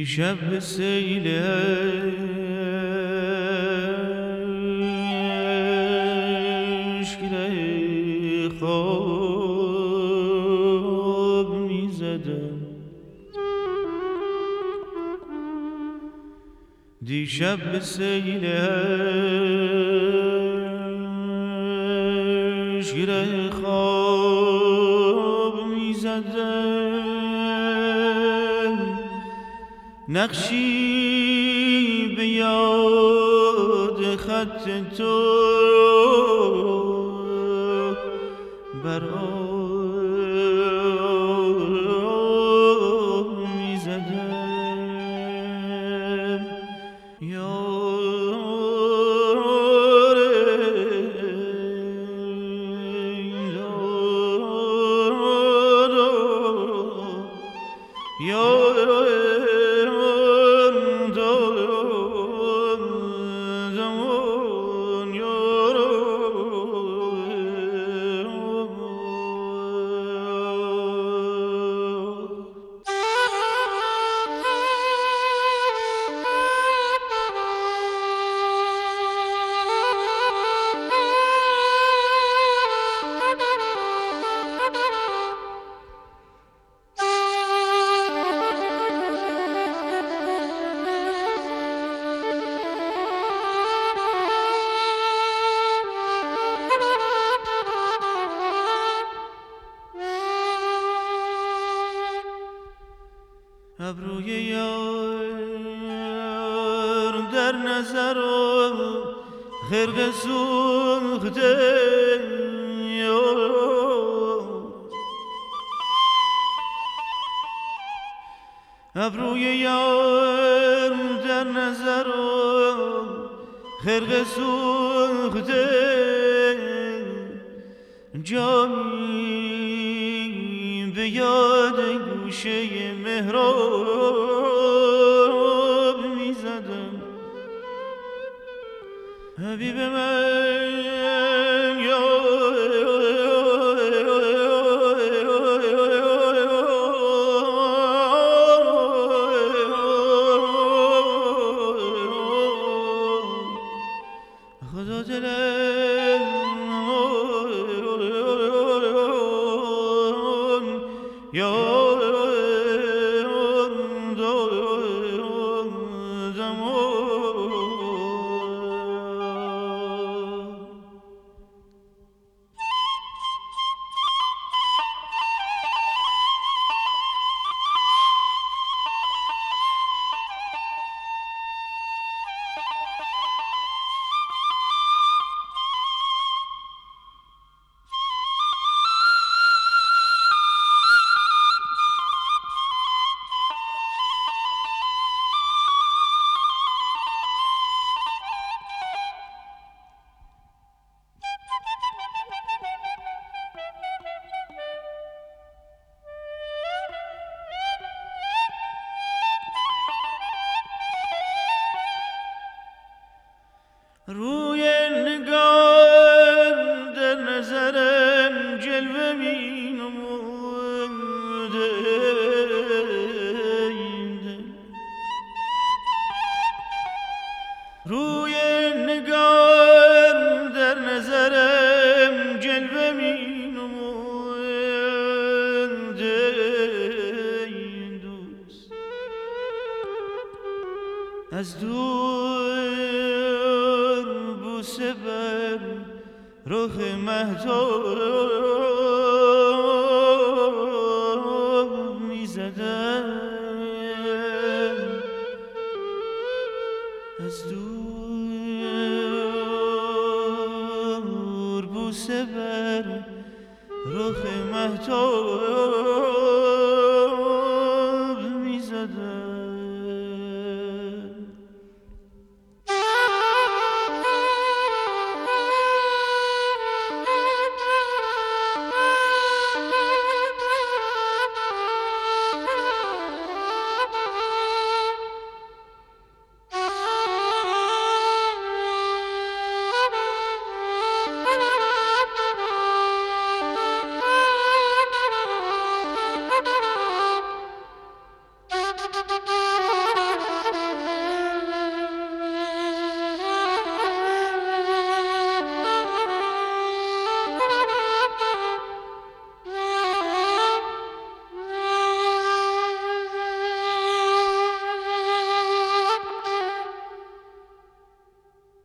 دیشب به سیل عشق خواب می زدم. دیشب به سیل عشق خواب می زدم. نقشی به یاد خط تو بر آب می زدم. ابروی یار در نظر و خرقه سوخته، ابروی یار در نظر و خرقه سوخته، جامی به یاد گوشه محراب می زدم. حبیب من یا خدا دلم یا روی نگار در نظرم جلوه می نموده، روی نگار در نظرم جلوه می نموده. دوست از دور بوسه بر رخ مهتاب می زدم. از دور بوسه بر رخ مهتاب